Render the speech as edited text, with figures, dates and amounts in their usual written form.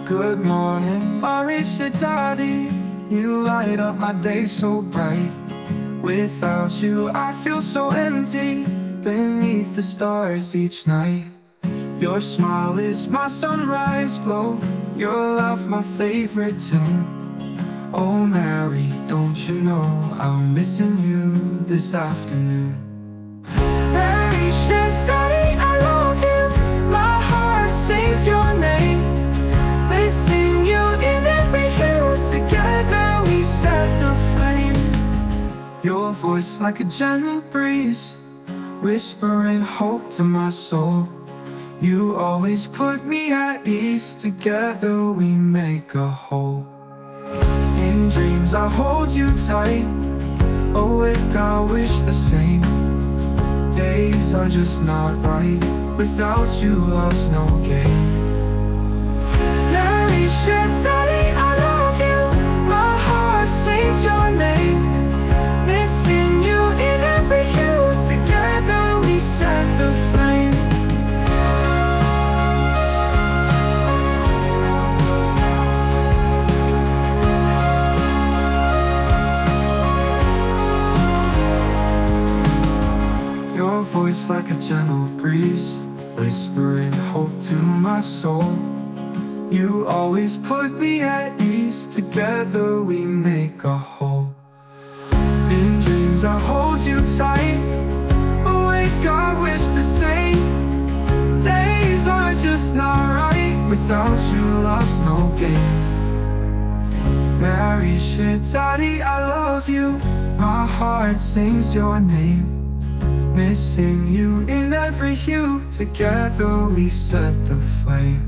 Good morning, Marisha Daddy. You light up my day so bright. Without you, I feel so empty beneath the stars each night. Your smile is my sunrise glow, your love my favorite tune. Oh Mary, don't you know I'm missing you this afternoon. Marisha Daddy, I love you. My heart sings your name. Missing you in every hue. Together we set the flame. Your voice like a gentle breeze, whispering hope to my soul. You always put me at ease. Together we make a whole. In dreams I hold you tight. Awake I wish the same. Days are just not right. Without you love's no game. Marisha Daddy, I love you. My heart sings your name. Missing you in every hue. Together we set the flame. Your voice like a gentle breeze, whispering hope to my soul. You always put me at ease. Together we make a whole. In dreams I hold you tight. Awake I wish the same. Days are just not right. Without you love's no game. Marisha Daddy, I love you. My heart sings your name. Missing you in every hue. Together we set the flame.